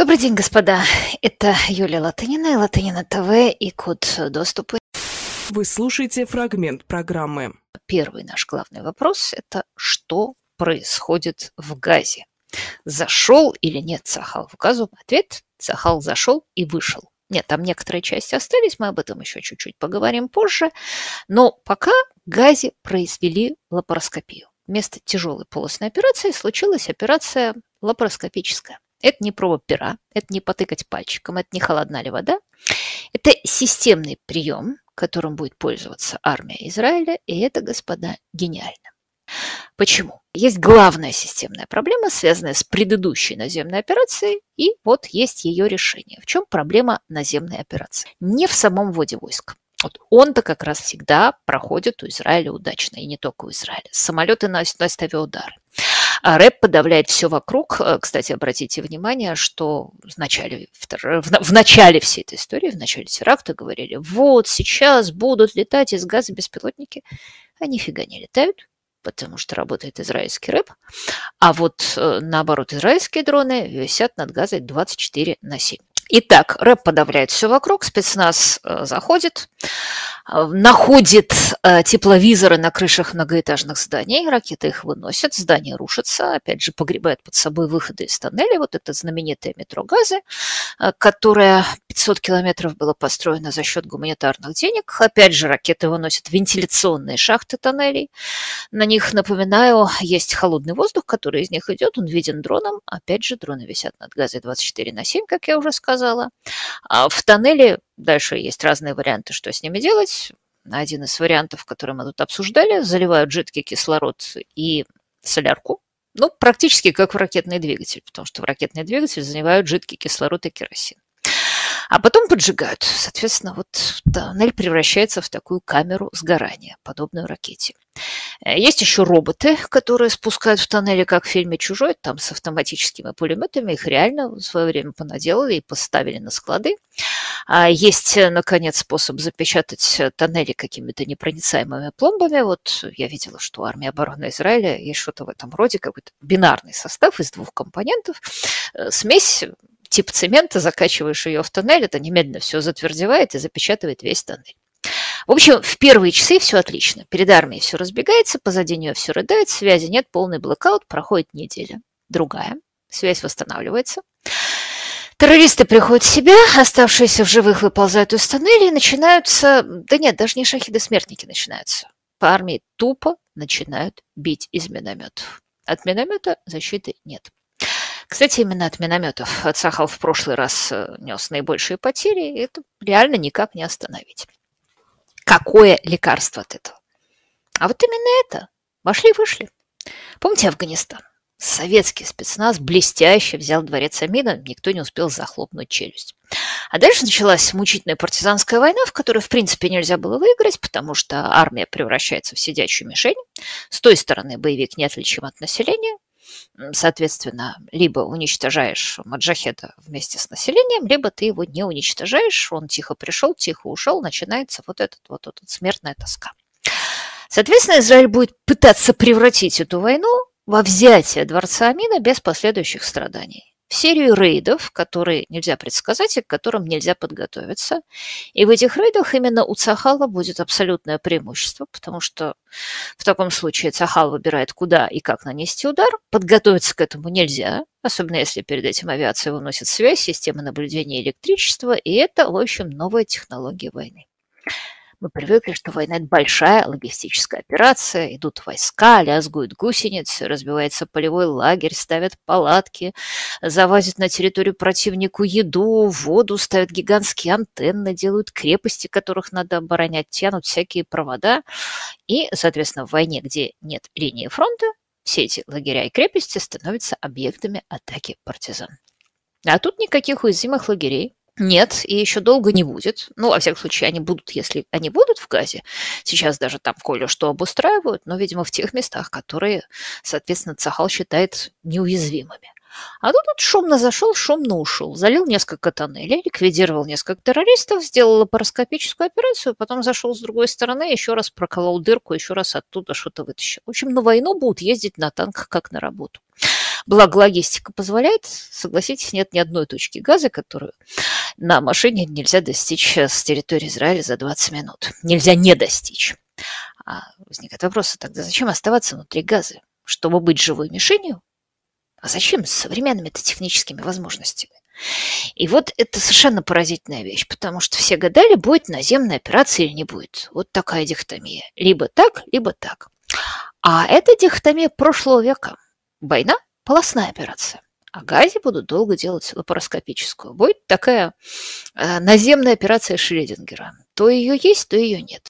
Добрый день, господа. Это Юлия Латынина и Латынина ТВ и код доступа. Вы слушаете фрагмент программы. Первый наш главный вопрос – это что происходит в Газе? Зашел или нет Цахал в Газу? Ответ – Цахал зашел и вышел. Нет, там некоторые части остались, мы об этом еще чуть-чуть поговорим позже. Но пока в Газе произвели лапароскопию. Вместо тяжелой полостной операции случилась операция лапароскопическая. Это не проба пера, это не потыкать пальчиком, это не холодна ли вода. Это системный прием, которым будет пользоваться армия Израиля, и это, господа, гениально. Почему? Есть главная системная проблема, связанная с предыдущей наземной операцией, и вот есть ее решение. В чем проблема наземной операции? Не в самом вводе войск. Вот он-то как раз всегда проходит у Израиля удачно, и не только у Израиля. Самолеты наносят авиаудары. А рэп подавляет все вокруг. Кстати, обратите внимание, что в начале всей этой истории, в начале теракта говорили, вот сейчас будут летать из Газа беспилотники. А нифига не летают, потому что работает израильский рэп. А вот наоборот, израильские дроны висят над Газой 24/7. Итак, рэп подавляет все вокруг, спецназ заходит, находит тепловизоры на крышах многоэтажных зданий, ракеты их выносят, здания рушатся, опять же, погребают под собой выходы из тоннелей. Вот это знаменитое метро Газы, которое 500 километров было построено за счет гуманитарных денег. Опять же, ракеты выносят вентиляционные шахты тоннелей. На них, напоминаю, есть холодный воздух, который из них идет, он виден дроном. Опять же, дроны висят над Газой 24/7, как я уже сказала. А в тоннеле дальше есть разные варианты, что с ними делать. Один из вариантов, который мы тут обсуждали, заливают жидкий кислород и солярку. Ну, практически как в ракетный двигатель, потому что в ракетный двигатель заливают жидкий кислород и керосин. А потом поджигают. Соответственно, вот тоннель превращается в такую камеру сгорания, подобную ракете. Есть еще роботы, которые спускают в тоннели, как в фильме «Чужой», там с автоматическими пулеметами. Их реально в свое время понаделали и поставили на склады. Есть, наконец, способ запечатать тоннели какими-то непроницаемыми пломбами. Вот я видела, что у армии обороны Израиля есть что-то в этом роде, какой-то бинарный состав из двух компонентов. Смесь типа цемента, закачиваешь ее в тоннель, это немедленно все затвердевает и запечатывает весь тоннель. В общем, в первые часы все отлично. Перед армией все разбегается, позади нее все рыдает, связи нет, полный блэкаут, проходит неделя. Другая, связь восстанавливается. Террористы приходят в себя, оставшиеся в живых выползают из тоннеля и начинаются... Да нет, даже не шахиды-смертники начинаются. По армии тупо начинают бить из минометов. От миномета защиты нет. Кстати, именно от минометов Цахал в прошлый раз нес наибольшие потери, и это реально никак не остановить. Какое лекарство от этого? А вот именно это. Вошли-вышли. Помните Афганистан? Советский спецназ блестяще взял дворец Амина, никто не успел захлопнуть челюсть. А дальше началась мучительная партизанская война, в которой, в принципе, нельзя было выиграть, потому что армия превращается в сидячую мишень. С той стороны боевик неотличим от населения. Соответственно, либо уничтожаешь маджахеда вместе с населением, либо ты его не уничтожаешь, он тихо пришел, тихо ушел, начинается вот эта смертная тоска. Соответственно, Израиль будет пытаться превратить эту войну во взятие дворца Амина без последующих страданий. В серию рейдов, которые нельзя предсказать и к которым нельзя подготовиться. И в этих рейдах именно у Цахала будет абсолютное преимущество, потому что в таком случае Цахал выбирает, куда и как нанести удар. Подготовиться к этому нельзя, особенно если перед этим авиация выносит связь, системы наблюдения электричества, и это, в общем, новая технология войны. Мы привыкли, что война – это большая логистическая операция, идут войска, лязгуют гусеницы, разбивается полевой лагерь, ставят палатки, завозят на территорию противнику еду, воду, ставят гигантские антенны, делают крепости, которых надо оборонять, тянут всякие провода. И, соответственно, в войне, где нет линии фронта, все эти лагеря и крепости становятся объектами атаки партизан. А тут никаких уязвимых лагерей. Нет, и еще долго не будет. Ну, во всяком случае, они будут, если они будут в Газе. Сейчас даже там кое-что обустраивают, но, видимо, в тех местах, которые, соответственно, Цахал считает неуязвимыми. А тут он шумно зашел, шумно ушел. Залил несколько тоннелей, ликвидировал несколько террористов, сделал лапароскопическую операцию, потом зашел с другой стороны, еще раз проколол дырку, еще раз оттуда что-то вытащил. В общем, на войну будут ездить на танках, как на работу. Благо логистика позволяет, согласитесь, нет ни одной точки газа, которую на машине нельзя достичь с территории Израиля за 20 минут. Нельзя не достичь. Возникает вопрос, тогда зачем оставаться внутри Газы? Чтобы быть живой мишенью? А зачем с современными-то техническими возможностями? И вот это совершенно поразительная вещь, потому что все гадали, будет наземная операция или не будет. Вот такая дихотомия. Либо так, либо так. А это дихотомия прошлого века. Война – полостная операция. А Газе будут долго делать лапароскопическую. Будет такая наземная операция Шрёдингера. То ее есть, то ее нет.